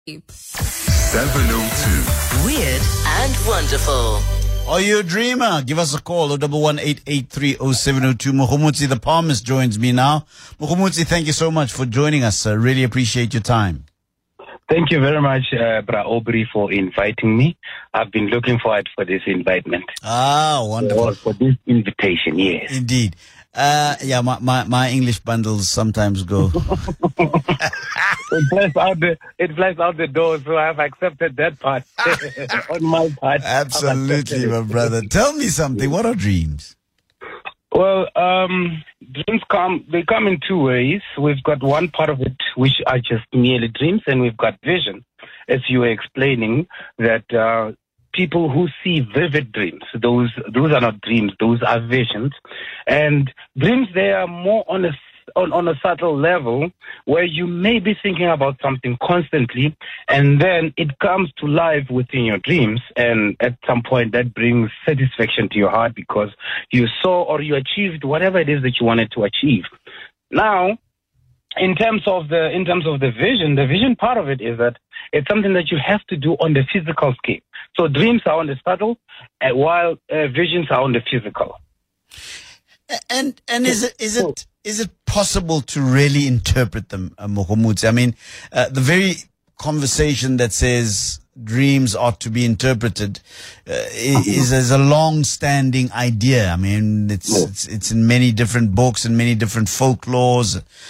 702. Weird and wonderful. Are you a dreamer? Give us a call. 011-883-0702. Mukhumutsi the palmist joins me now. Mukhumutsi, thank you so much for joining us, sir. Really appreciate your time. Thank you very much, Bra Aubrey, for inviting me. I've been looking forward for this invitement. Ah, wonderful. For this invitation, yes. Indeed. My English bundles sometimes go. It flies out the door, so I've accepted that part on my part. Absolutely, my brother. Tell me something. What are dreams? Well, dreams come in two ways. We've got one part of it which are just merely dreams, and we've got vision, as you were explaining, that people who see vivid dreams, those are not dreams, those are visions. And dreams, they are more on a subtle level where you may be thinking about something constantly, and then it comes to life within your dreams, and at some point that brings satisfaction to your heart because you saw or you achieved whatever it is that you wanted to achieve. Now, in terms of the vision, the vision part of it is that it's something that you have to do on the physical scale. So dreams are on the subtle, while visions are on the physical. And is it possible to really interpret them, Mukhumutsi? I mean, the very conversation that says dreams ought to be interpreted is a long-standing idea. I mean, it's in many different books and many different folklore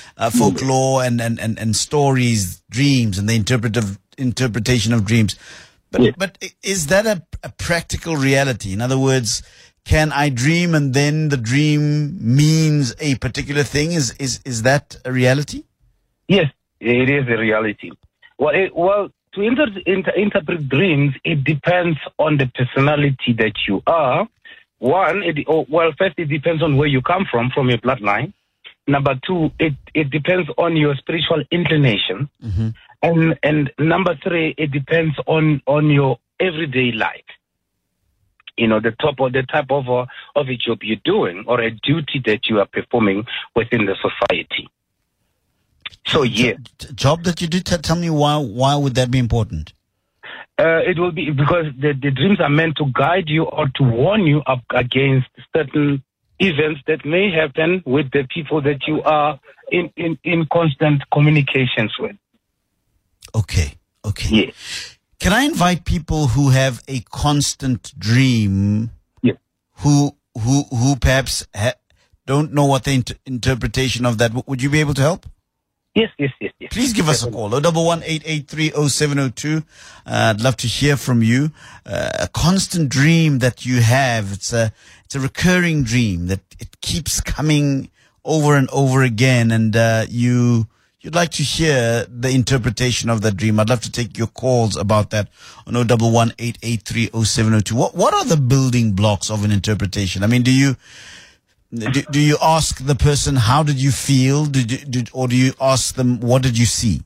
and stories, dreams and the interpretation of dreams. But is that a practical reality? In other words, can I dream and then the dream means a particular thing? Is that a reality? Yes, it is a reality. Well, to interpret dreams, it depends on the personality that you are. First, it depends on where you come from your bloodline. Number two, it depends on your spiritual inclination. Mm-hmm. And number three, it depends on your everyday life. You know, the type of a job you're doing or a duty that you are performing within the society. So, yeah. Job that you do, tell me why would that be important? It will be because the dreams are meant to guide you or to warn you up against certain events that may happen with the people that you are in constant communications with. Okay. Yeah. Can I invite people who have a constant dream, who perhaps don't know what the interpretation of that? Would you be able to help? Yes. Please give us a call. 011-883-0702. I'd love to hear from you. A constant dream that you have. It's a recurring dream that it keeps coming over and over again, and you'd like to hear the interpretation of that dream. I'd love to take your calls about that on 011-883-0702. What are the building blocks of an interpretation? I mean, do you ask the person, how did you feel? Or do you ask them, what did you see?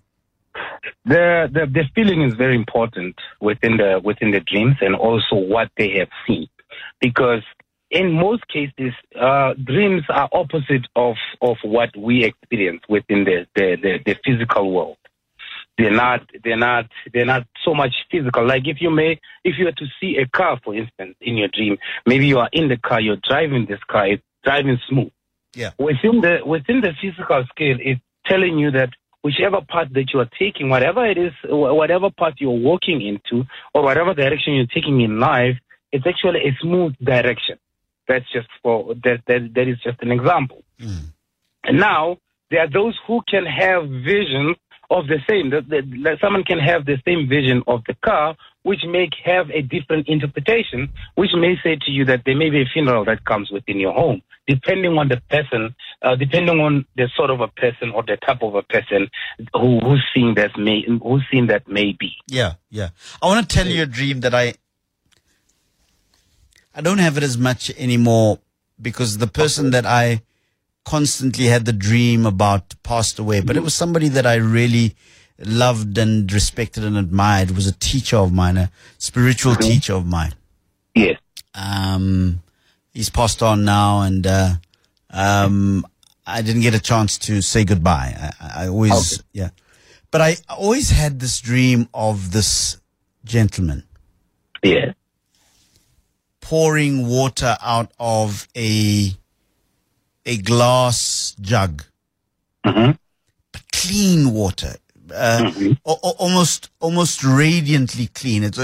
The feeling is very important within the dreams, and also what they have seen, because in most cases, dreams are opposite of what we experience within the physical world. They're not so much physical. Like if you were to see a car, for instance, in your dream, maybe you are in the car, you're driving this car, it's driving smooth. Yeah. Within the physical scale, it's telling you that whichever path that you are taking, whatever it is, whatever path you're walking into, or whatever direction you're taking in life, it's actually a smooth direction. That's just that is just an example. Mm. And now there are those who can have visions of the same. That someone can have the same vision of the car, which may have a different interpretation, which may say to you that there may be a funeral that comes within your home, depending on the person, depending on the sort of a person or the type of a person who's seen that may be. Yeah. I want to tell you a dream that I don't have it as much anymore because the person that I constantly had the dream about passed away. But it was somebody that I really loved and respected and admired. It was a teacher of mine, a spiritual teacher of mine. Yes. He's passed on now, and I didn't get a chance to say goodbye. I always, yeah. But I always had this dream of this gentleman Yeah. pouring water out of a glass jug, Mm-hmm. clean water, almost radiantly clean. It's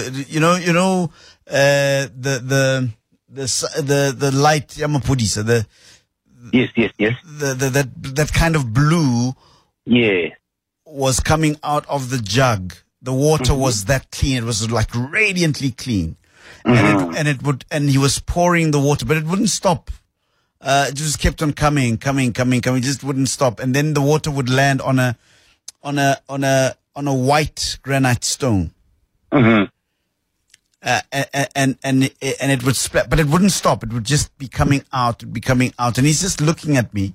the light Yamapudisa, Yes. that kind of blue Yeah. was coming out of the jug. The water was that clean. It was like radiantly clean. And he was pouring the water, but it wouldn't stop. It just kept on coming. It just wouldn't stop. And then the water would land on a white granite stone. Mm-hmm. And it would split, but it wouldn't stop. It would just be coming out, and he's just looking at me,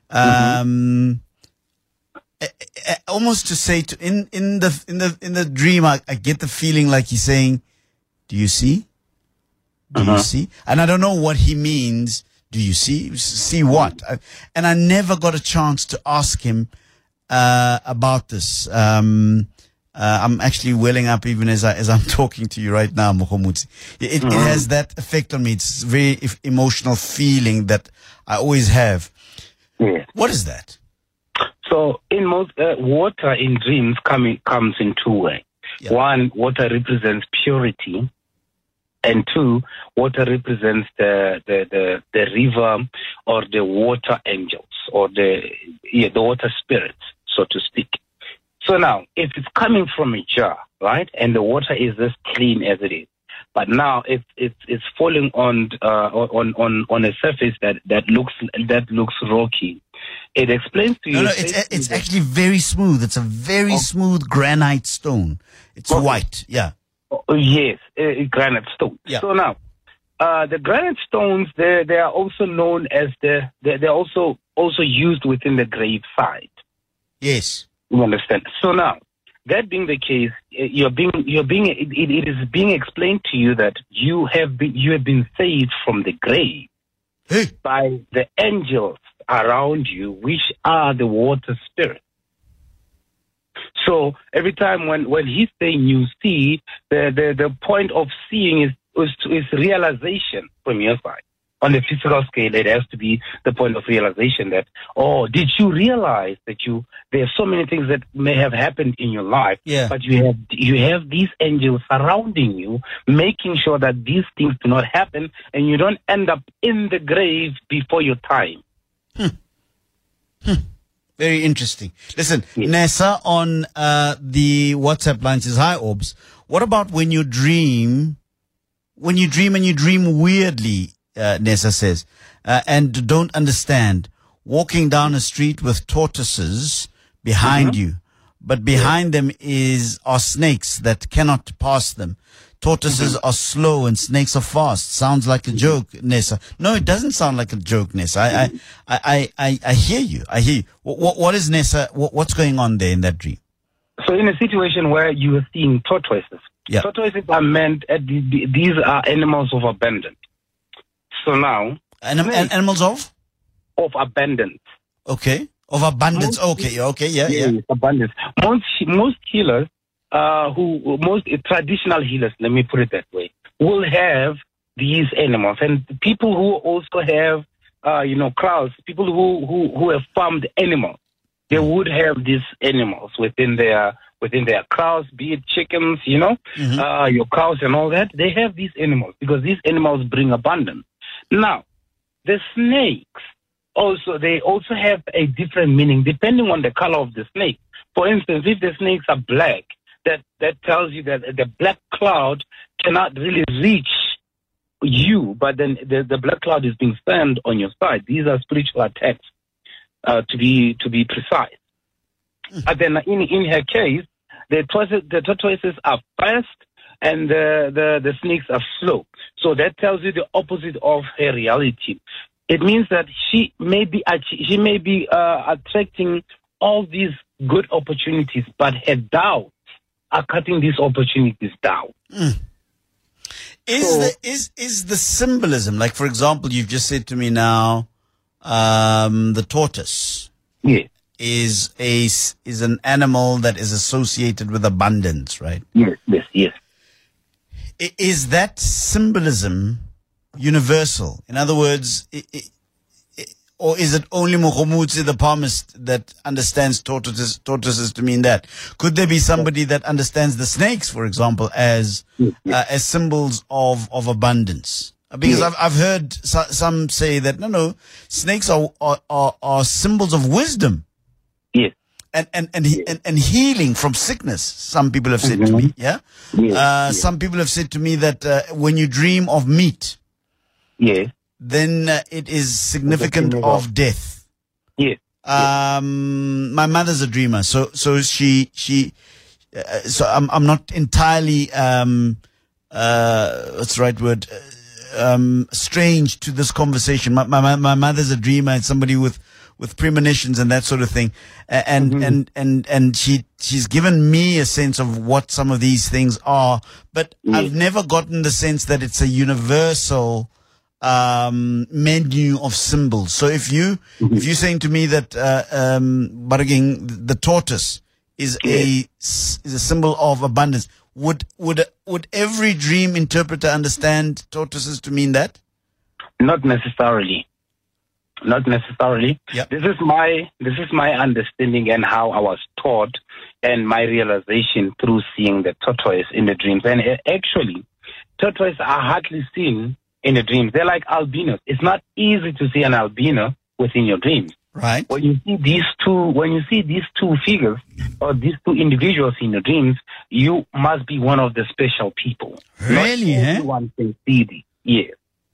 almost to say in the dream, I get the feeling like he's saying, "Do you see? Do you see?" And I don't know what he means. Do you see? See what? And I never got a chance to ask him about this. I'm actually welling up even as I'm talking to you right now, Mokhomotsi. It has that effect on me. It's a very emotional feeling that I always have. Yeah. What is that? So in most water in dreams comes in two ways. Yeah. One, water represents purity, and two, water represents the river or the water angels or the water spirits, so to speak. So now, if it's coming from a jar, right, and the water is as clean as it is, but now it's falling on a surface that looks rocky. It explains to you. No, it's actually very smooth. It's a very smooth granite stone. It's white. Yeah. Yes, granite stone. Yeah. So now, the granite stones they are also known as they're also used within the grave site. Yes. You understand? So now, that being the case, it is being explained to you that you have been saved from the grave by the angels around you, which are the water spirits. So every time when he's saying you see, the point of seeing is realization from your side. On the physical scale, it has to be the point of realization that, did you realize that there are so many things that may have happened in your life, but you have these angels surrounding you, making sure that these things do not happen and you don't end up in the grave before your time. Very interesting. Listen, Nessa on the WhatsApp line says, "Hi, Orbs. What about when you dream and you dream weirdly?" Nessa says, and don't understand. Walking down a street with tortoises behind you, but behind them are snakes that cannot pass them. Tortoises are slow and snakes are fast. Sounds like a joke, Nessa. No, it doesn't sound like a joke, Nessa. I hear you. I hear you. What is Nessa? What's going on there in that dream? So in a situation where you are seeing tortoises, tortoises are meant, these are animals of abundance. So now, animals of abundance. Okay, of abundance. Yeah. Abundance. Most healers, most traditional healers, let me put it that way, will have these animals, and people who also have, crowds, people who have farmed animals, they would have these animals within their crowds, be it chickens, your cows and all that. They have these animals because these animals bring abundance. Now, the snakes they also have a different meaning depending on the color of the snake. For instance, if the snakes are black, that tells you that the black cloud cannot really reach you, but then the black cloud is being sent on your side. These are spiritual attacks, to be precise. But then in her case, the tortoises are fast and the snakes are slow. So that tells you the opposite of her reality. It means that she may be attracting all these good opportunities, but her doubts are cutting these opportunities down. Is the symbolism, like for example, you've just said to me now, the tortoise. Yeah. is an animal that is associated with abundance, right? Yes. Is that symbolism universal? In other words, or is it only Mokhomotsi, the palmist, that understands tortoises to mean that? Could there be somebody that understands the snakes, for example, as symbols of abundance? Because I've heard some say that no, snakes are symbols of wisdom. Yes. And healing from sickness. Some people have said to me, yeah. Some people have said to me that when you dream of meat, then it is significant of death. Yes. My mother's a dreamer, so she so I'm not entirely what's the right word, strange to this conversation. My mother's a dreamer and somebody with premonitions and that sort of thing, and she's given me a sense of what some of these things are, but I've never gotten the sense that it's a universal menu of symbols. So if you're saying to me that Baraging, the tortoise is a symbol of abundance, would every dream interpreter understand tortoises to mean that? Not necessarily. Yep. This is my understanding and how I was taught, and my realization through seeing the tortoise in the dreams. And actually, tortoises are hardly seen in the dreams. They're like albinos. It's not easy to see an albino within your dreams. Right. When you see these two figures or these two individuals in your dreams, you must be one of the special people. Really? Not everyone can see these. Yes.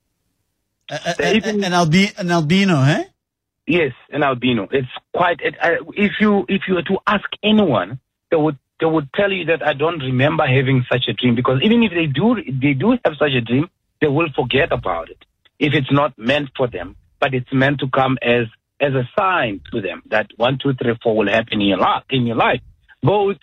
An albino, eh? Yes, an albino. It's quite. If you were to ask anyone, they would tell you that I don't remember having such a dream, because even if they do have such a dream, they will forget about it if it's not meant for them. But it's meant to come as a sign to them that 1, 2, 3, 4 will happen in your life. Both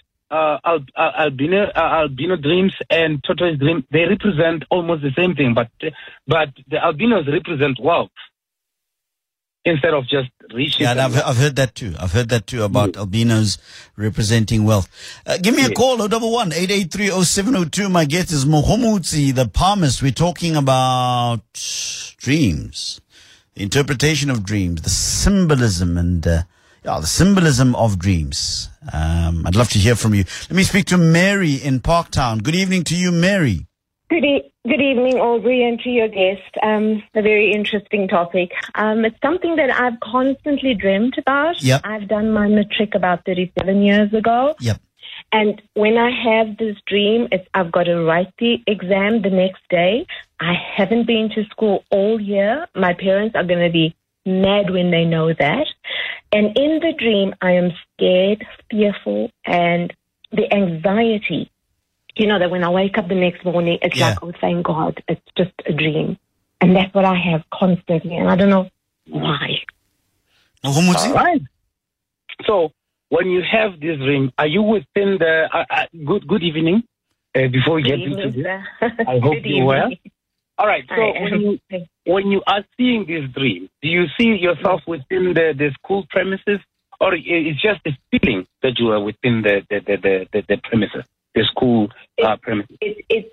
albino dreams and tortoise dreams, they represent almost the same thing, but the albinos represent wealth instead of just riches. Yeah, and I've heard that too. About albinos representing wealth. Give me a call, 011-883-0702. My guest is Mokhomotsi, the palmist. We're talking about dreams, the interpretation of dreams, the symbolism, and the symbolism of dreams. I'd love to hear from you. Let me speak to Mary in Parktown. Good evening to you, Mary. Good evening, Aubrey, and to your guest. A very interesting topic. It's something that I've constantly dreamt about. Yep. I've done my matric about 37 years ago. Yep. And when I have this dream, I've got to write the exam the next day. I haven't been to school all year. My parents are going to be mad when they know that. And in the dream, I am scared, fearful, and the anxiety, that when I wake up the next morning, it's like, oh, thank God, it's just a dream. And that's what I have constantly, and I don't know why. All right. So when you have this dream, are you within the... good evening. Before we get into this, I hope you're well. All right, so when you are seeing this dream, do you see yourself within the school premises, or it's just a feeling that you are within the premises, the school premises? It's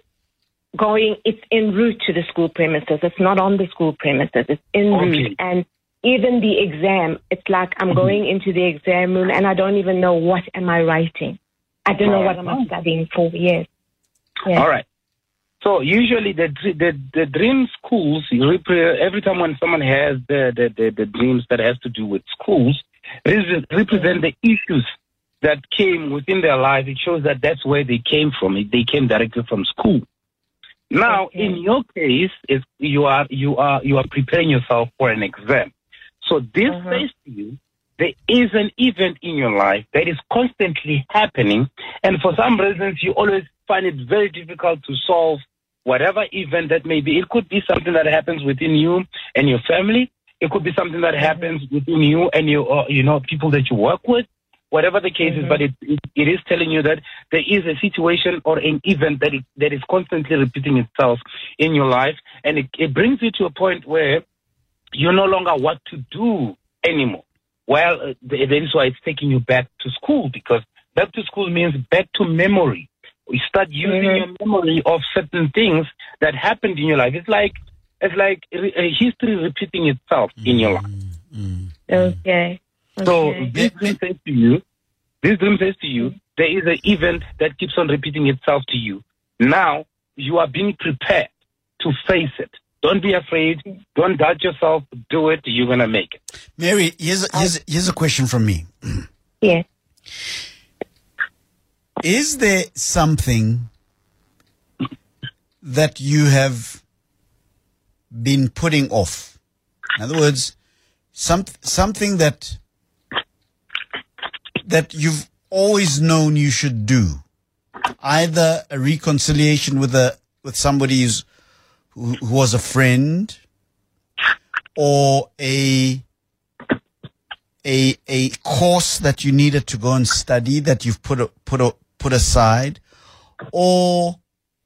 en route to the school premises. It's not on the school premises. It's en route. And even the exam, it's like I'm going into the exam room and I don't even know what am I writing. I don't know what I'm studying for. Yes. Yeah. All right. So usually the dream schools, every time when someone has the dreams that has to do with schools, represent the issues that came within their life. It shows that that's where they came from. They came directly from school. Now, in your case, you are preparing yourself for an exam. So this says to you, there is an event in your life that is constantly happening, and for some reasons, you always find it very difficult to solve whatever event that may be. It could be something that happens within you and your family. It could be something that happens within you and your, people that you work with, whatever the case is. But it is telling you that there is a situation or an event that is constantly repeating itself in your life, and it brings you to a point where you no longer what to do anymore. that is why it's taking you back to school, because back to school means back to memory. You start using your memory of certain things that happened in your life. It's like history repeating itself in your life. Okay. So this dream says to you, there is an event that keeps on repeating itself to you. Now you are being prepared to face it. Don't be afraid. Don't doubt yourself. Do it. You're gonna make it. Mary, here's a question from me. Yes. Is there something that you have been putting off? In other words, something that you've always known you should do, either a reconciliation with somebody who was a friend, or a course that you needed to go and study that you've put aside, or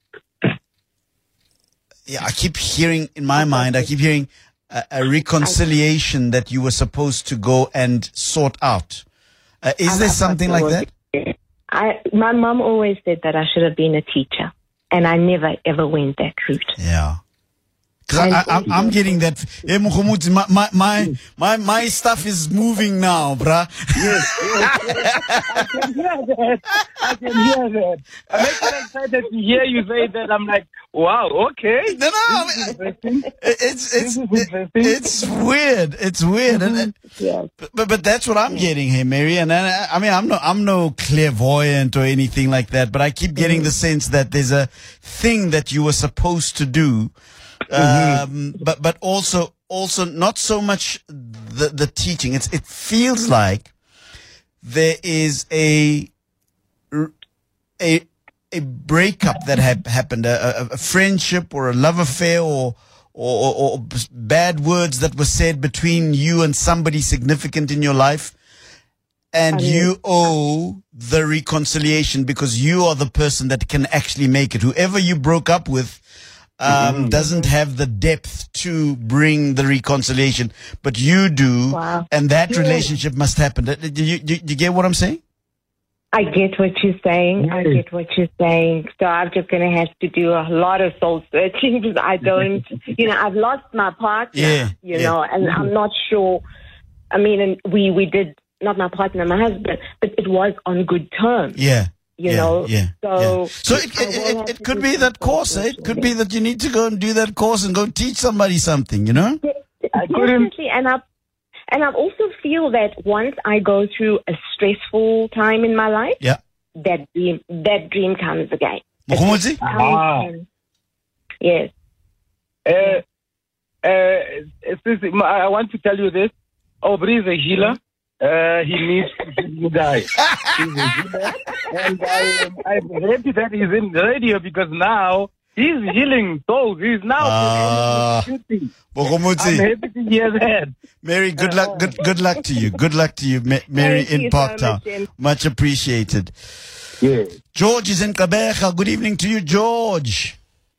I keep hearing in my mind, a reconciliation that you were supposed to go and sort out. Is there something like that? My mom always said that I should have been a teacher, and I never ever went that route. Yeah. Because I'm getting that. Hey, Mukhumudzi, my stuff is moving now, bruh. Yes. I can hear that. I'm actually excited to hear you say that. I'm like, wow, okay. No, it's weird. It's weird. But that's what I'm getting here, Mary. And I mean, I'm no clairvoyant or anything like that, but I keep getting the sense that there's a thing that you were supposed to do. But also not so much the teaching. It feels like there is a breakup that happened, a friendship or a love affair, or bad words that were said between you and somebody significant in your life, and you owe the reconciliation because you are the person that can actually make it. Whoever you broke up with doesn't have the depth to bring the reconciliation, but you do. Wow. And that relationship must happen. Do you get what I'm saying? I get what you're saying. So I'm just going to have to do a lot of soul searching because I don't, I've lost my partner, and I'm not sure. I mean, and we did, not my partner, my husband, but it was on good terms. Yeah. So it could be that course. It could be that you need to go and do that course and go teach somebody something, Definitely. And I also feel that once I go through a stressful time in my life, that dream comes again. Mukhumudzi? Yes. I want to tell you this. Aubrey is a healer. He needs to heal you guys. He's a healer. And I'm happy that he's in the radio because now he's healing souls. He's now shooting. I'm happy to hear that. Mary, good luck. Good luck to you. Good luck to you, Mary in Parktown. Much appreciated. Yeah. George is in Gqeberha. Good evening to you, George.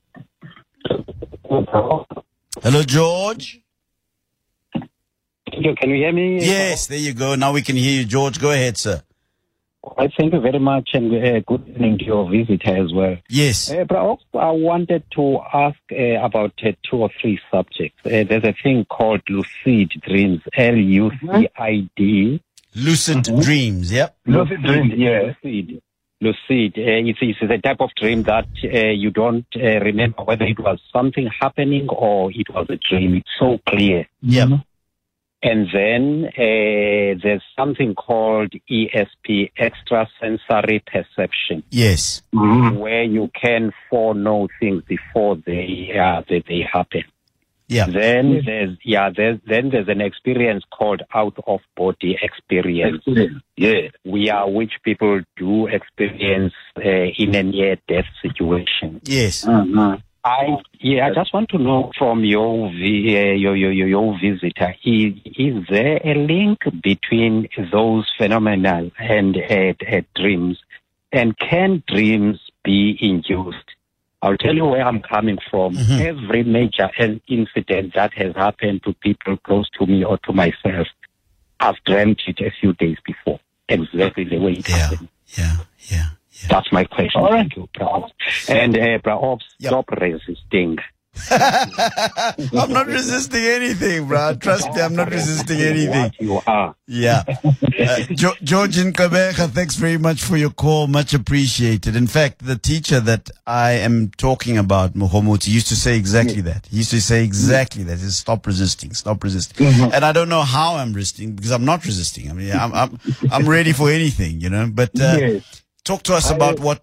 Hello, George. Can you hear me? Yes, there you go. Now we can hear you, George. Go ahead, sir. I thank you very much, and good evening to your visitor as well. Yes. But I wanted to ask about 2 or 3 subjects. There's a thing called lucid dreams, LUCID. Lucid dreams, yep. Lucid dreams, yeah. Lucid. It's a type of dream that you don't remember whether it was something happening or it was a dream. It's so clear. Yeah. And then there's something called ESP, extrasensory perception. Yes. Where you can foreknow things before they happen. Yeah. Then there's an experience called out of body experience. Yeah. Which people do experience in a near death situation. Yes. I just want to know from your visitor, is there a link between those phenomena and dreams? And can dreams be induced? I'll tell you where I'm coming from. Every major incident that has happened to people close to me or to myself, I've dreamt it a few days before. Exactly the way it happened. Yeah. That's my question. All right. Thank you, Bra. And Bra, stop resisting. I'm not resisting anything, bro. Trust me, I'm not resisting anything. What you are. Yeah. George in Kabeja, thanks very much for your call. Much appreciated. In fact, the teacher that I am talking about, Muhammad, used to say exactly that. He used to say exactly that. Is stop resisting. Mm-hmm. And I don't know how I'm resisting because I'm not resisting. I mean, I'm ready for anything, But Yes. talk to us about what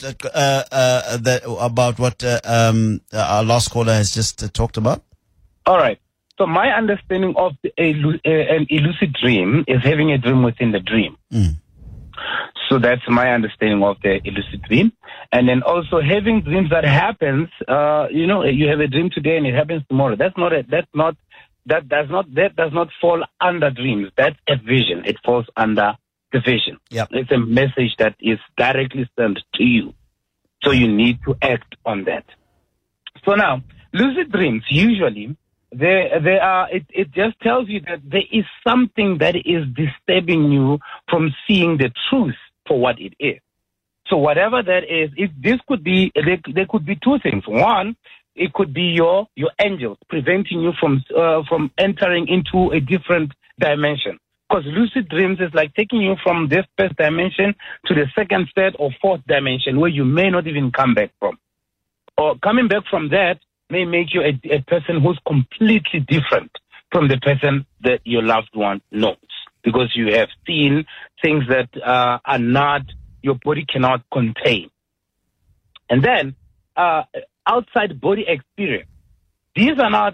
our last caller has just talked about. All right. So my understanding of an lucid dream is having a dream within the dream. So that's my understanding of the lucid dream. And then also having dreams that happens, you have a dream today and it happens tomorrow. That does not fall under dreams. That's a vision. It falls under the vision. Yep. It's a message that is directly sent to you. So you need to act on that. So now, lucid dreams, usually, it just tells you that there is something that is disturbing you from seeing the truth for what it is. So whatever that is, there could be two things. One, it could be your angels preventing you from entering into a different dimension. Because lucid dreams is like taking you from this first dimension to the second, third, or fourth dimension where you may not even come back from. Or coming back from that may make you a person who's completely different from the person that your loved one knows. Because you have seen things that are not, your body cannot contain. And then, outside body experience. They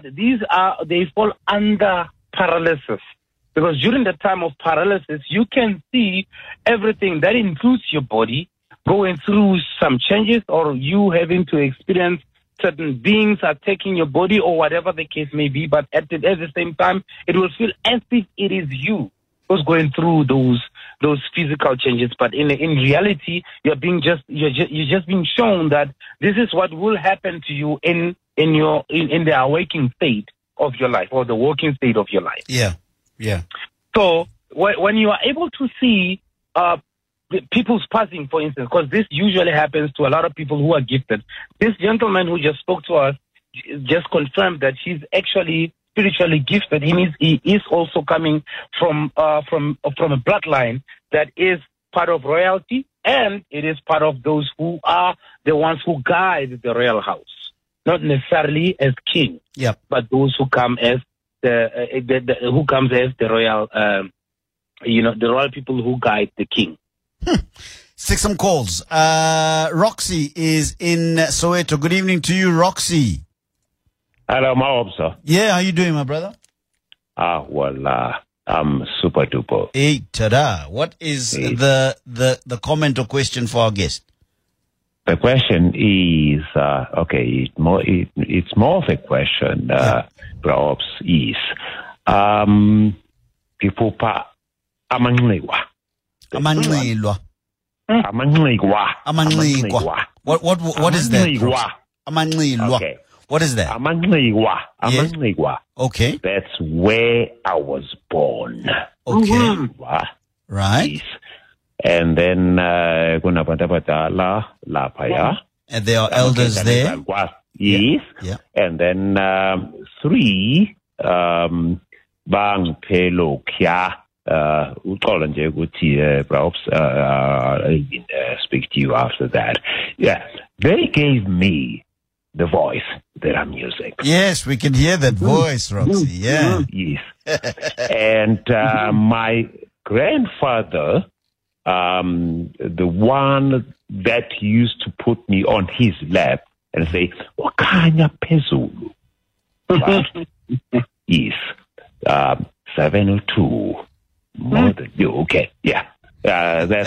fall under paralysis. Because during the time of paralysis, you can see everything that includes your body going through some changes or you having to experience certain beings are taking your body or whatever the case may be. But at the same time, it will feel as if it is you who's going through those physical changes. But in reality, you're just being shown that this is what will happen to you in the awakening state of your life or the waking state of your life. Yeah. So when you are able to see people's passing, for instance, because this usually happens to a lot of people who are gifted. This gentleman who just spoke to us just confirmed that he's actually spiritually gifted. He is also coming from a bloodline that is part of royalty, and it is part of those who are the ones who guide the royal house, not necessarily as king, but those who come as the royal, the royal people who guide the king. Let's take some calls. Roxy is in Soweto. Good evening to you, Roxy. Hello, my sir. Yeah, how you doing, my brother? I'm super duper. Hey, tada. What is the comment or question for our guest? The question is, it's more of a question, perhaps, is, people pa amangliwa. Amangliwa. Amangliwa. What is that? Amangliwa. Okay. What is that? Amangliwa. Okay. That's where I was born. Okay. Right. Yes. And then kunabantu abadala lapha. And there are elders there. Yes. Yeah. And then 3 bangphelo kya uxola nje ukuthi perhaps speak to you after that. Yeah. They gave me the voice that I'm using. Yes, we can hear that voice, Roxy. Yeah. Yes. And my grandfather, the one that used to put me on his lap and say, "Wakanya Pezulu." Right? Yes. 702. More than you. Okay. Yeah. That's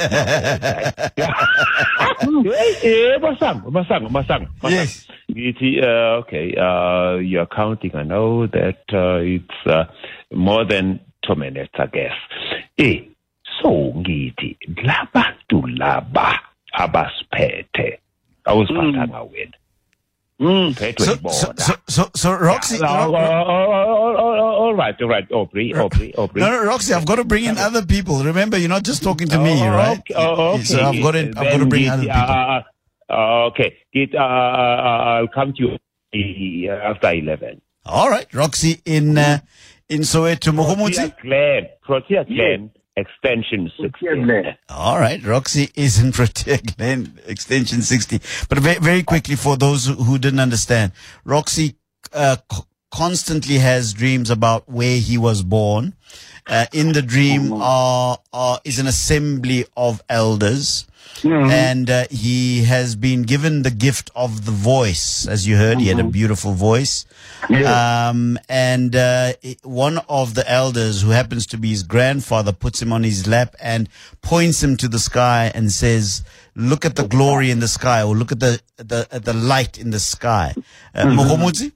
Masang. Yes. Okay. You're counting. I know that it's more than 2 minutes, I guess. So ngithi labantu laba abasiphethe awuziphathanga wena. So Roxy, Hold All right, Aubrey. No, Roxy, I've got to bring in other people. Remember, you're not just talking to me, right? Okay. So I've got to bring other people. Okay. I'll come to you after 11. All right, Roxy in Soweto, Mohomotsi. Protea Glen, extension 60. All right, Roxy is in Protea Glen, extension 60. But very quickly, for those who didn't understand, Roxy constantly has dreams about where he was born. In the dream is an assembly of elders. Mm-hmm. And he has been given the gift of the voice. As you heard, he had a beautiful voice. Yeah. And one of the elders, who happens to be his grandfather, puts him on his lap and points him to the sky and says, "Look at the glory in the sky," or "Look at the light in the sky." Mohomotsi?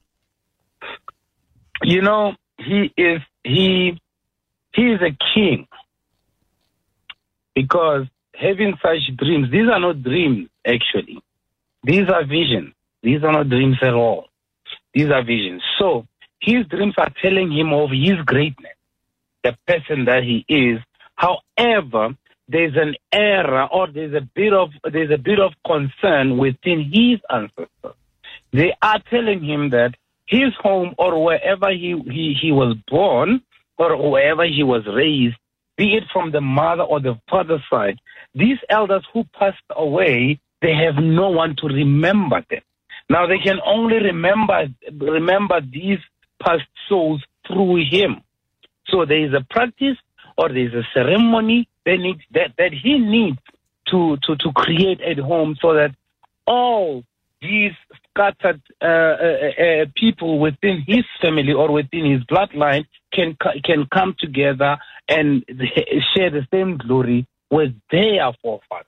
You know, he is a king, because having such dreams, these are not dreams, actually. These are visions. These are not dreams at all. These are visions. So his dreams are telling him of his greatness, the person that he is. However, there's an error, or there's a bit of concern within his ancestors. They are telling him that his home, or wherever he was born, or wherever he was raised, be it from the mother or the father's side, these elders who passed away, they have no one to remember them. Now they can only remember these past souls through him. So there is a practice, or there is a ceremony that he needs to create at home, so that all these scattered people within his family or within his bloodline can come together and share the same glory with their forefathers.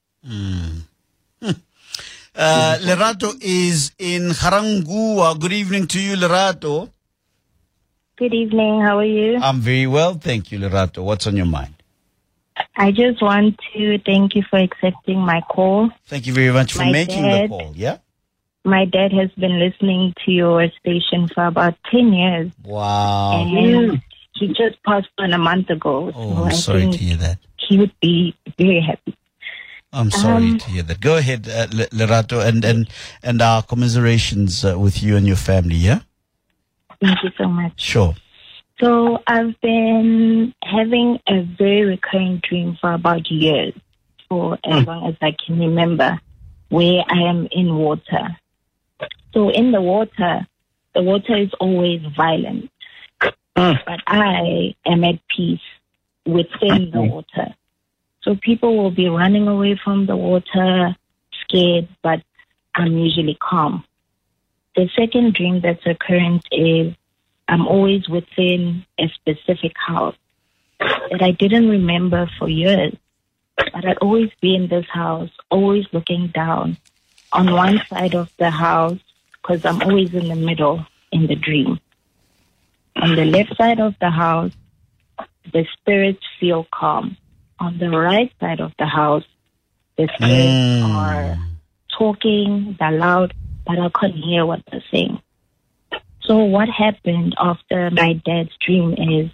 Lerato is in Harangua. Good evening to you, Lerato. Good evening. How are you? I'm very well, thank you, Lerato. What's on your mind? I just want to thank you for accepting my call. Thank you very much for making the call. Yeah. My dad has been listening to your station for about 10 years. Wow. And he just passed on a month ago. Oh, so I'm sorry to hear that. He would be very happy. I'm sorry to hear that. Go ahead, Lerato, and our commiserations with you and your family, yeah? Thank you so much. Sure. So I've been having a very recurring dream for about years, for as long as I can remember, where I am in water. So in the water is always violent. But I am at peace within the water. So people will be running away from the water, scared, but I'm usually calm. The second dream that's occurring is I'm always within a specific house that I didn't remember for years. But I'd always be in this house, always looking down on one side of the house, because I'm always in the middle in the dream. On the left side of the house, the spirits feel calm. On the right side of the house, the spirits are talking, they're loud, but I couldn't hear what they're saying. So what happened after my dad's dream is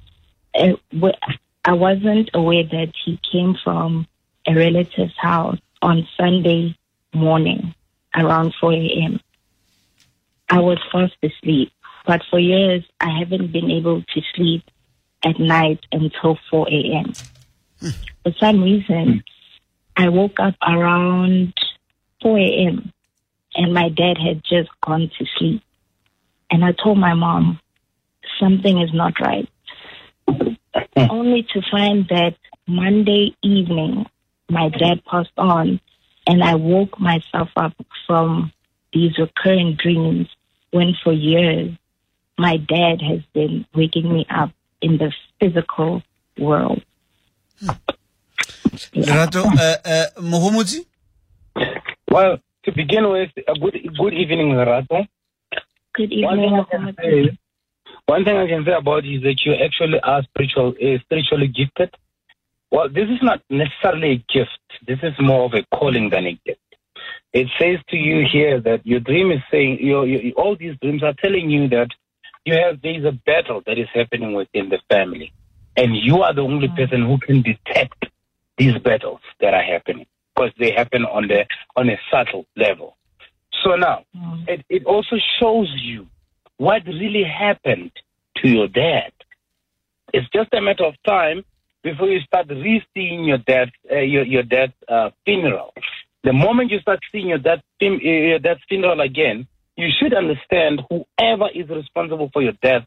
I wasn't aware that he came from a relative's house on Sunday morning around 4 a.m. I was fast asleep, but for years I haven't been able to sleep at night until 4 a.m. For some reason, I woke up around 4 a.m. and my dad had just gone to sleep. And I told my mom, something is not right. Only to find that Monday evening, my dad passed on, and I woke myself up from these recurring dreams when for years my dad has been waking me up in the physical world. Lerato, Mohomotsi? Well, to begin with, good evening, Lerato. Good evening, Mohomotsi. One thing I can say about you is that you actually are spiritually gifted. Well, this is not necessarily a gift. This is more of a calling than a gift. It says to you here that your dream is saying, all these dreams are telling you that there's a battle that is happening within the family, and you are the only person who can detect these battles that are happening, because they happen on a subtle level. So now, it also shows you what really happened to your dad. It's just a matter of time before you start re-seeing your dad's funeral. The moment you start seeing your dad's funeral again, you should understand whoever is responsible for your dad's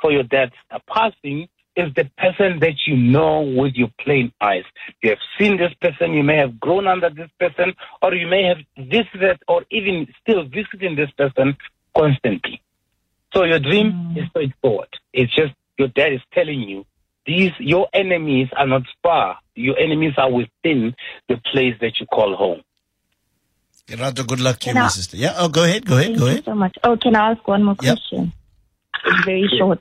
passing is the person that you know with your plain eyes. You have seen this person, you may have grown under this person, or you may have visited or even still visiting this person constantly. So your dream is straightforward. It's just your dad is telling you, your enemies are not far. Your enemies are within the place that you call home. Lerato, good luck to you, my sister. Yeah, go ahead. Thank you so much. Oh, can I ask one more question? It's very short.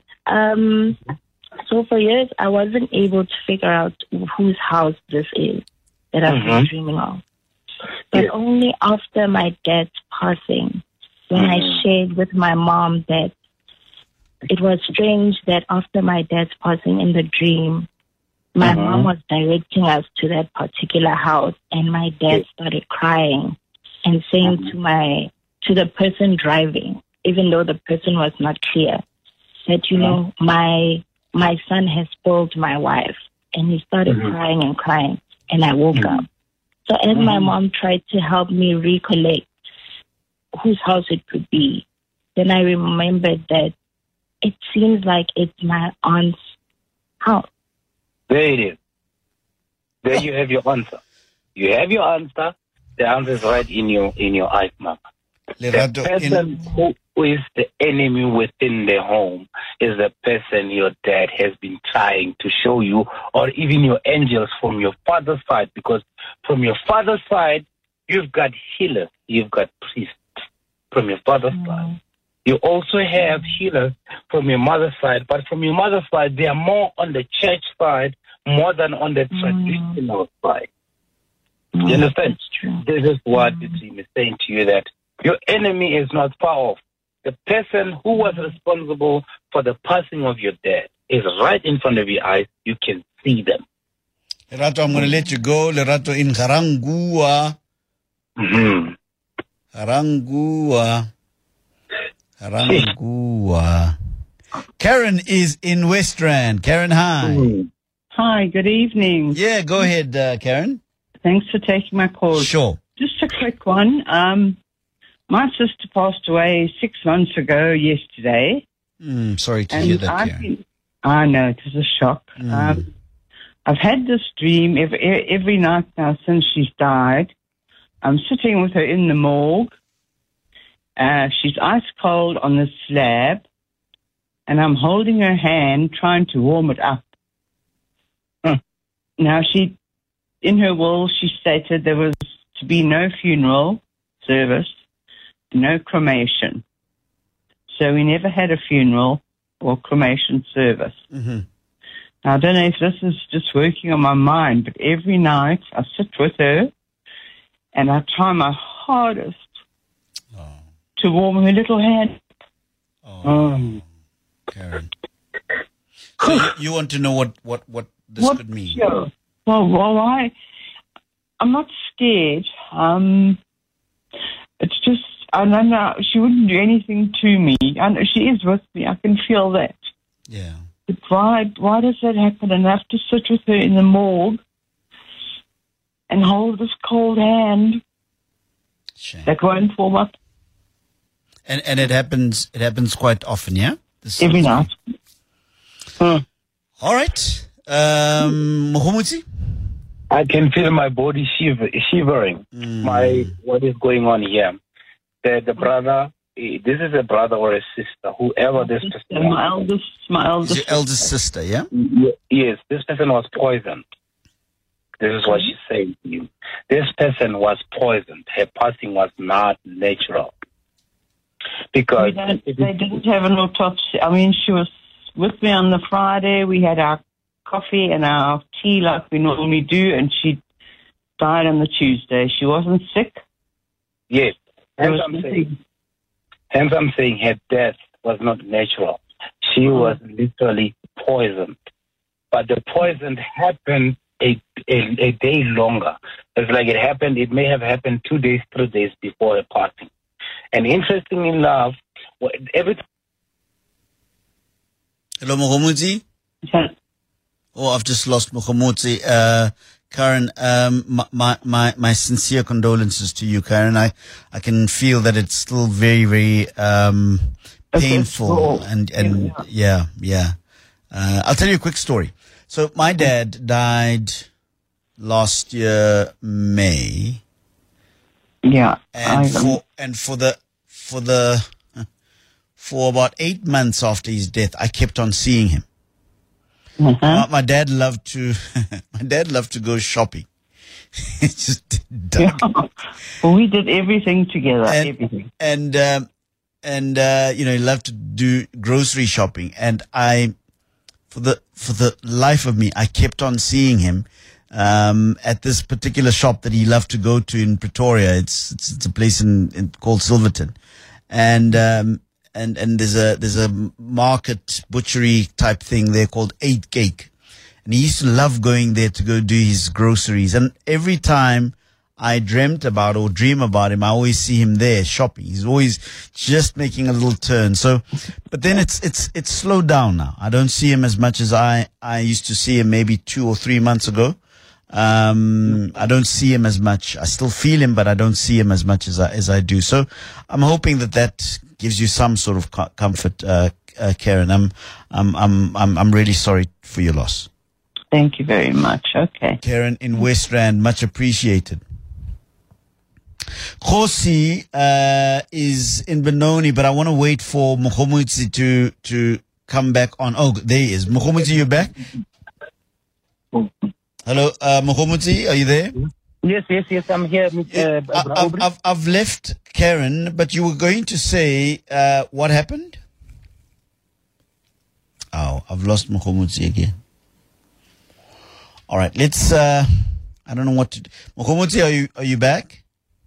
So for years, I wasn't able to figure out whose house this is that I've been dreaming of. But only after my dad's passing, when I shared with my mom that it was strange that after my dad's passing in the dream, my mom was directing us to that particular house, and my dad started crying and saying to the person driving, even though the person was not clear, that, you know, my son has spoiled my wife. And he started crying and crying, and I woke up. So as my mom tried to help me recollect whose house it could be, then I remembered that it seems like it's my aunt's house. There it is. There you have your answer. You have your answer. The answer is right in your eyes, Mama. The person who is the enemy within the home is the person your dad has been trying to show you, or even your angels from your father's side, because from your father's side, you've got healers, you've got priests from your father's side. You also have healers from your mother's side, but from your mother's side, they are more on the church side more than on the traditional side. You understand? This is what the dream is saying to you, that your enemy is not far off. The person who was responsible for the passing of your dad is right in front of your eyes. You can see them. Lerato, I'm going to let you go. Lerato in Garangua. Garangua. Karen is in Westland. Karen, hi. Hi, good evening. Yeah, go ahead, Karen. Thanks for taking my call. Sure. Just a quick one. My sister passed away 6 months ago yesterday. Sorry to hear that, Karen. I know, it was a shock. I've had this dream every night now since she's died. I'm sitting with her in the morgue. She's ice cold on the slab, and I'm holding her hand, trying to warm it up. Now, in her will, she stated there was to be no funeral service, no cremation. So we never had a funeral or cremation service. Now, I don't know if this is just working on my mind, but every night I sit with her and I try my hardest to warm her little hand. Karen. So you want to know what this could mean? Yeah. Well, I'm not scared. It's just, I don't know, she wouldn't do anything to me. I know she is with me. I can feel that. Yeah. But why does that happen? And I have to sit with her in the morgue and hold this cold hand that won't warm up. And it happens quite often, yeah? Every night. All right. Mohomotsi? I can feel my body shivering. What is going on here? The brother, this is a brother or a sister, whoever this person is. My eldest. Your eldest sister, yeah? Yes, this person was poisoned. This is what she's saying to you. This person was poisoned. Her passing was not natural. Because they didn't have an autopsy. I mean, she was with me on the Friday. We had our coffee and our tea like we normally do, and she died on the Tuesday. She wasn't sick. Yes. Hence I'm saying her death was not natural. She was literally poisoned. But the poison happened a day longer. It's like it may have happened 2 days, 3 days before her passing. And interestingly enough, every Hello, Mokhomotsi? Oh, I've just lost Mokhomotsi. Karen, my sincere condolences to you, Karen. I can feel that it's still very, very painful. And yeah. I'll tell you a quick story. So my dad died last year, May. Yeah. And for about 8 months after his death, I kept on seeing him. My dad loved to go shopping. Well, we did everything together. And he loved to do grocery shopping. And for the life of me, I kept on seeing him at this particular shop that he loved to go to in Pretoria. It's a place called Silverton, and there's a market butchery type thing there called 8 Cake, and he used to love going there to go do his groceries. And every time I dreamt about or dream about him, I always see him there shopping. He's always just making a little turn. So, but then it's slowed down now. I don't see him as much as I used to see him maybe 2 or 3 months ago. I don't see him as much. I still feel him, but I don't see him as much as I do. So I'm hoping that gives you some sort of comfort, Karen. I'm really sorry for your loss. Thank you very much. Okay. Karen in West Rand, much appreciated. Khosi is in Benoni, but I want to wait for Mokhomotsi to come back on. Oh, there he is. Mokhomotsi, you back? Hello, Mokhomotsi, are you there? Yes, I'm here. I've left Karen, but you were going to say what happened? Oh, I've lost Mokhomotsi again. All right, let's. I don't know what to do. Mokhomotsi, are you back?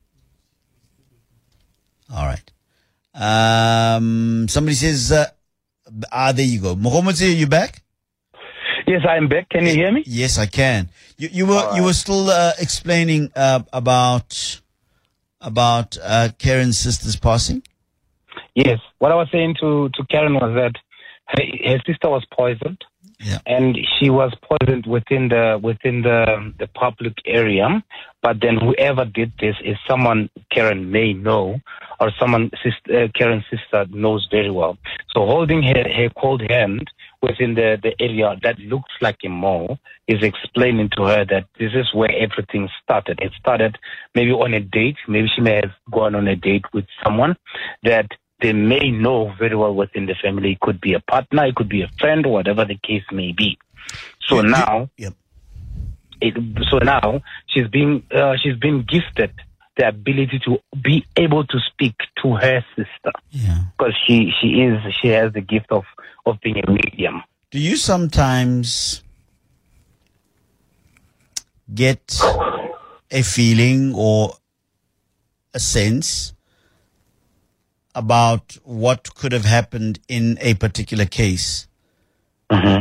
All right. Somebody says, there you go. Mokhomotsi, are you back? Yes, I'm back. Can you hear me? Yes, I can. You were still explaining about Karen's sister's passing. Yes, what I was saying to Karen was that her sister was poisoned. Yeah. And she was poisoned within the public area. But then whoever did this is someone Karen may know, or someone Karen's sister knows very well. So holding her cold hand within the area that looks like a mall is explaining to her that this is where everything started. It started maybe on a date. Maybe she may have gone on a date with someone that they may know very well within the family. It could be a partner, it could be a friend, or whatever the case may be. So now she's been gifted the ability to be able to speak to her sister. Yeah. Because she has the gift of being a medium. Do you sometimes get a feeling or a sense about what could have happened in a particular case, and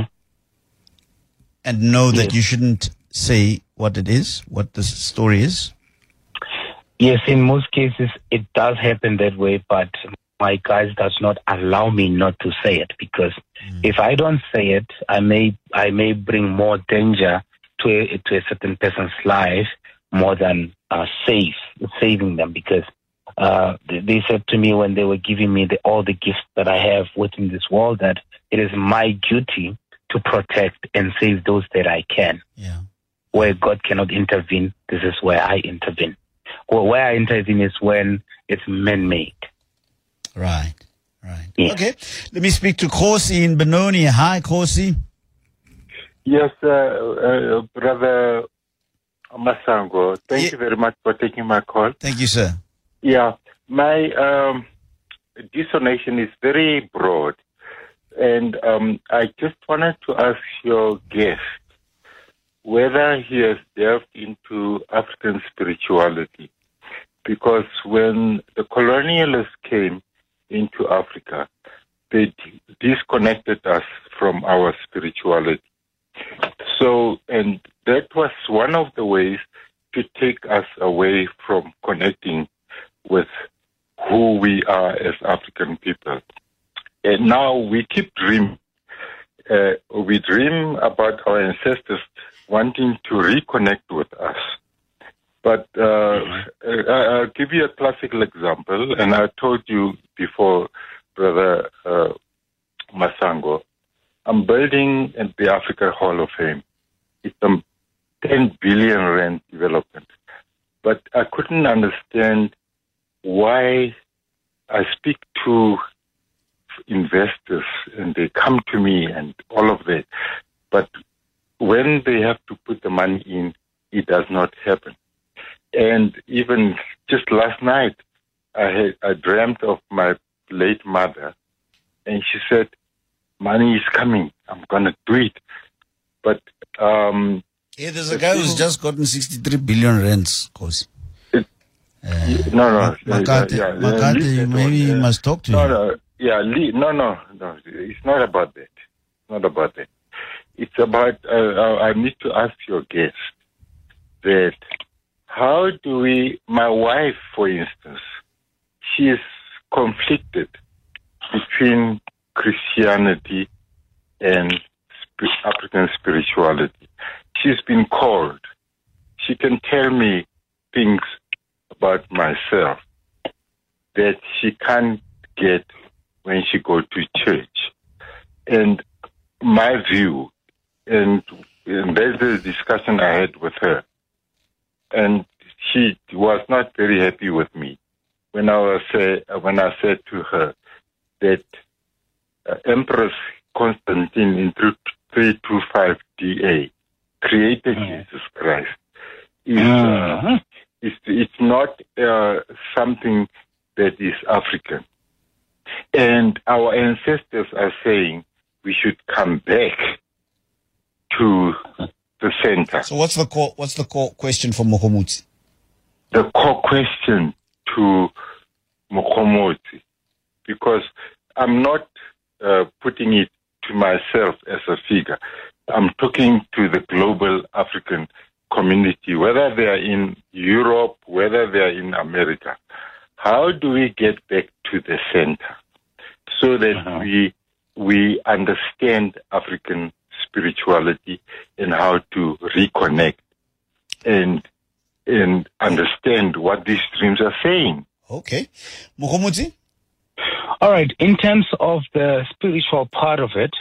know that you shouldn't say what it is, what the story is? Yes, in most cases it does happen that way, but my guys does not allow me not to say it, because if I don't say it, I may bring more danger to a certain person's life more than saving them, because they said to me when they were giving me all the gifts that I have within this world, that it is my duty to protect and save those that I can. Yeah. Where God cannot intervene, this is where I intervene. Where I intervene is when it's man-made. Right. Yeah. Okay. Let me speak to Khosi in Benoni. Hi, Khosi. Yes, Brother Masango. Thank you very much for taking my call. Thank you, sir. Yeah, my donation is very broad, and I just wanted to ask your guest whether he has delved into African spirituality, because when the colonialists came into Africa, they disconnected us from our spirituality. So, and that was one of the ways to take us away from connecting with who we are as African people. And now we keep dreaming. We dream about our ancestors wanting to reconnect with us. But I'll give you a classical example, and I told you before, Brother Masango, I'm building the Africa Hall of Fame. It's a 10 billion rand development. But I couldn't understand why I speak to investors and they come to me and all of that. But when they have to put the money in, it does not happen. And even just last night, I dreamt of my late mother, and she said, money is coming, I'm going to do it. But yeah, there's a guy who's just gotten 63 billion rands, Kosi. No. Makate, maybe you must talk to him. No. It's not about that. Not about that. It's about, I need to ask your guest that how do we, my wife, for instance, she is conflicted between Christianity and African spirituality. She's been called. She can tell me things about myself that she can't get when she go to church. And my view, and there's a discussion I had with her, and she was not very happy with me when I said to her that Empress Constantine in 325 DA created Jesus Christ. It's not something that is African. And our ancestors are saying we should come back to the center. So what's the core question for Mokomotsi? The core question to Mokomotsi, because I'm not putting it to myself as a figure. I'm talking to the global African community, whether they are in Europe, whether they are in America. How do we get back to the center so that we understand African spirituality and how to reconnect and understand what these dreams are saying? Okay. Mokomotsi? All right. In terms of the spiritual part of it,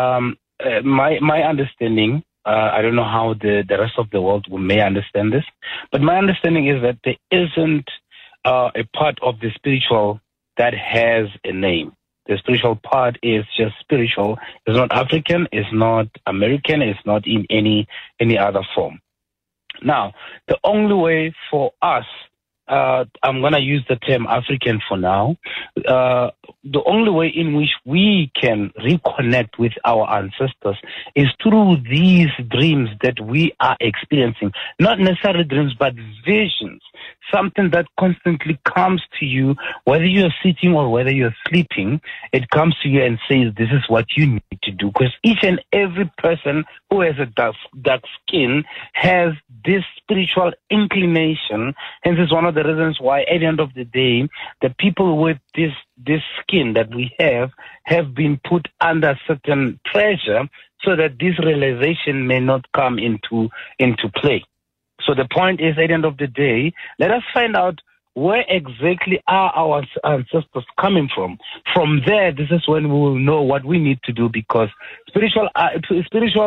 my understanding, I don't know how the rest of the world may understand this, but my understanding is that there isn't a part of the spiritual that has a name. The spiritual part is just spiritual. It's not African, it's not American, it's not in any other form. Now, the only way for us, I'm going to use the term African for now, the only way in which we can reconnect with our ancestors is through these dreams that we are experiencing. Not necessarily dreams, but visions. Something that constantly comes to you, whether you're sitting or whether you're sleeping, it comes to you and says, this is what you need to do. Because each and every person who has a dark skin has this spiritual inclination. Hence, it's one of the reasons why at the end of the day, the people with this skin that we have been put under certain pressure so that this realization may not come into play. So the point is, at the end of the day, let us find out where exactly are our ancestors coming from. From there, this is when we will know what we need to do, because African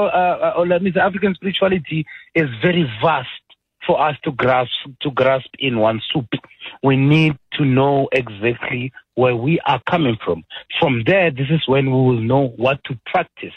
spirituality is very vast for us to grasp in one swoop. We need to know exactly where we are coming from. From there, this is when we will know what to practice.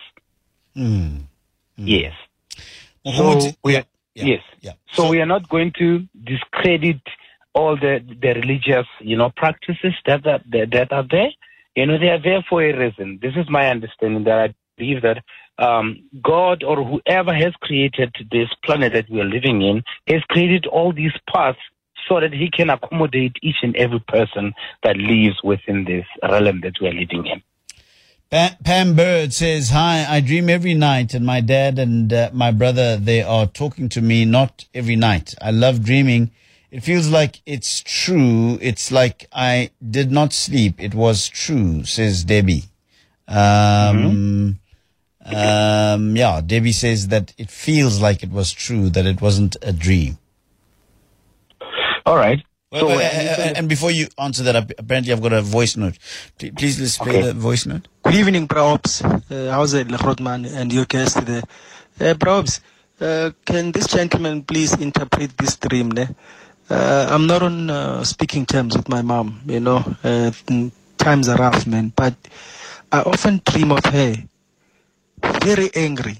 Yes. So So we are not going to discredit all the religious, practices that are there. They are there for a reason. This is my understanding, that I believe that God or whoever has created this planet that we are living in has created all these paths so that he can accommodate each and every person that lives within this realm that we are living in. Pam Bird says, hi, I dream every night and my dad and my brother, they are talking to me, not every night. I love dreaming. It feels like it's true. It's like I did not sleep. It was true, says Debbie. Yeah, Debbie says that it feels like it was true, that it wasn't a dream. All right. So, and before you answer that, apparently I've got a voice note. Please let's play the voice note. Good evening, Probs. How's it, Rodman and your guest there? Probs, can this gentleman please interpret this dream? I'm not on speaking terms with my mom, you know. Times are rough, man. But I often dream of her very angry,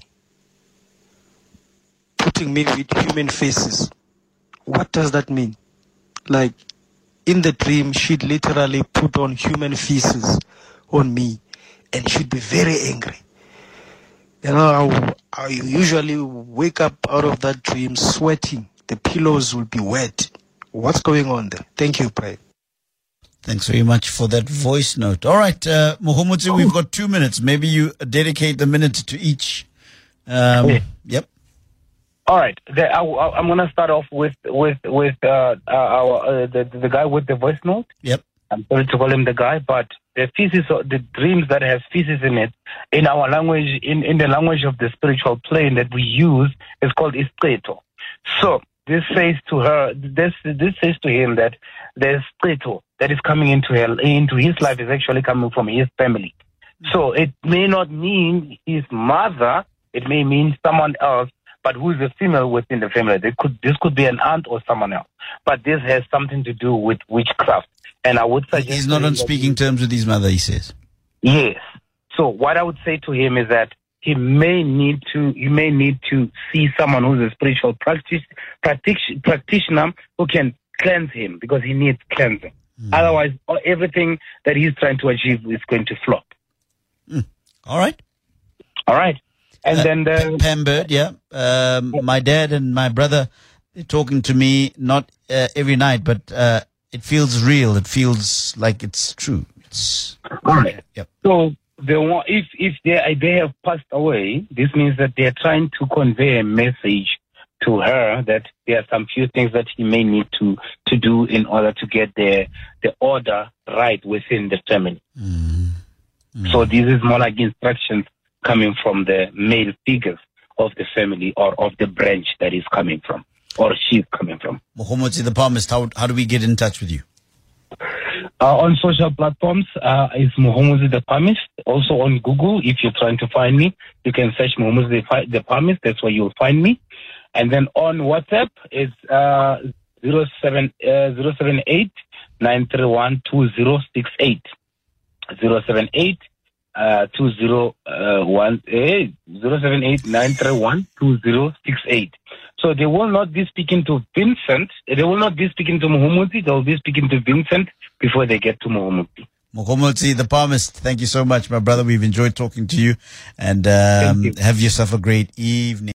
putting me with human faces. What does that mean? Like, in the dream, she'd literally put on human feces on me, and she'd be very angry. You know, I usually wake up out of that dream sweating. The pillows will be wet. What's going on there? Thank you, Pray. Thanks very much for that voice note. All right, Muhumutsi, we've got 2 minutes. Maybe you dedicate the minute to each. Yep. All right, I'm gonna start off with the guy with the voice note. Yep. I'm sorry to call him the guy, but the feces, the dreams that has feces in it, in our language, in the language of the spiritual plane that we use, is called isqeto. So this says to her, this says to him that the isqeto that is coming into his life is actually coming from his family. So it may not mean his mother; it may mean someone else. But who is a female within the family? This could be an aunt or someone else. But this has something to do with witchcraft. And I would suggest he's not on speaking terms with his mother, he says. Yes. So what I would say to him is that he may need to see someone who's a spiritual practitioner who can cleanse him, because he needs cleansing. Otherwise, everything that he's trying to achieve is going to flop. All right. And then Pam Bird, my dad and my brother, they're talking to me, not every night, but it feels real. It feels like it's true. It's all right. Yep. So if they have passed away, this means that they are trying to convey a message to her that there are some few things that he may need to do in order to get the order right within the family. So this is more like instructions coming from the male figures of the family or of the branch that is coming from, or she's coming from. Muhumutsi the Palmist, how do we get in touch with you? On social platforms, it's Muhumutsi the Palmist. Also on Google, if you're trying to find me, you can search Muhumutsi the Palmist. That's where you'll find me. And then on WhatsApp, it's 078 931 2068. 078 078-931-2068. So they will not be speaking to Vincent. They will not be speaking to Muhumutsi. They will be speaking to Vincent before they get to Muhumutsi. Muhumutsi the Palmist, thank you so much, my brother. We've enjoyed talking to you, and have yourself a great evening.